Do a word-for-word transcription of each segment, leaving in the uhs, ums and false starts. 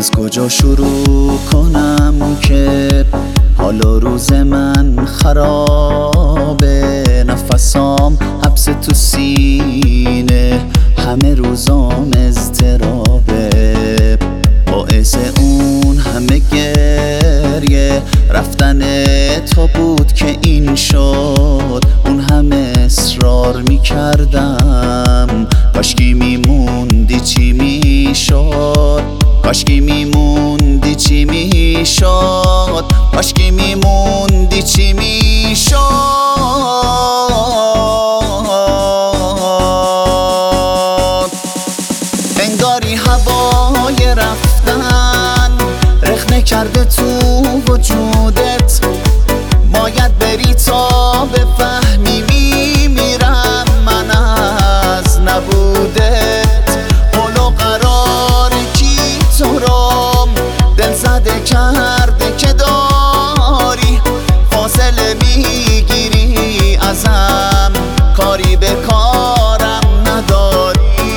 از کجا شروع کنم که حالا روز من خرابه، نفسام حبس تو سینه، همه روزام اضطرابه. باعث اون همه گریه رفتن تو بود که این شد، اون همه اصرار میکردم، کاشکی میموندی چی میشد، کاشکی میموندی چی میشد، کاشکی میموندی چی میشد. انگاری هوای رفتن رخنه کرده تو وجودت، باید بری تا بفهمی میمیرم من از نبودت. قول و قرار کی تو رو دل زده کرده که داری، فاصله میگیری ازم، کاری به کارم نداری.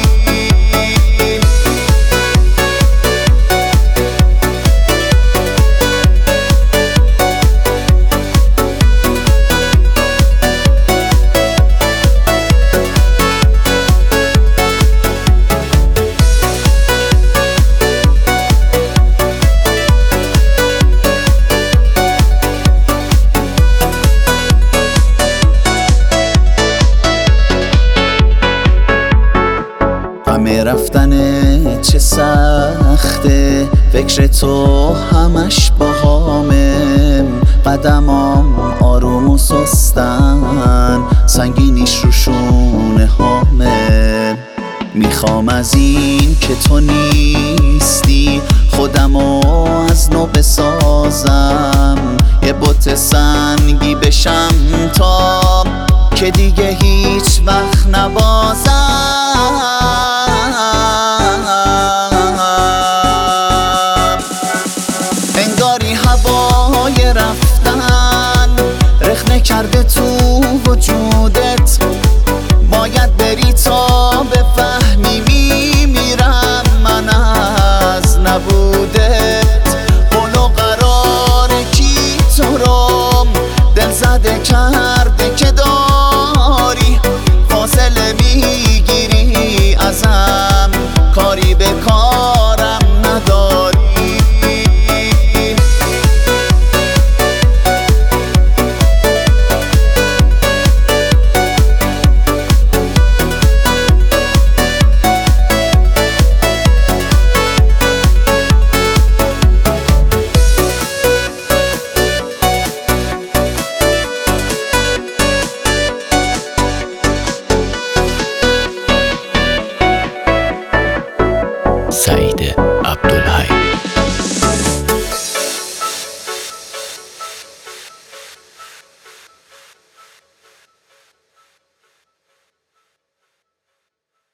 همه رفتن چه سخته، فکر تو همش باهامه، قدمام آروم و سستن، سنگینیش رو شونه هامه. میخوام از این که تو نیستی خودمو از نو بسازم، یه بت سنگی بشم تا که دیگه هیچ وقت نبازم. انگاری هوای رفتن رخنه کرده تو وجودت، باید بری تا بفهمی میمیرم من از نبودت. قول و قرار کی تو رو دل زده کرده که داری،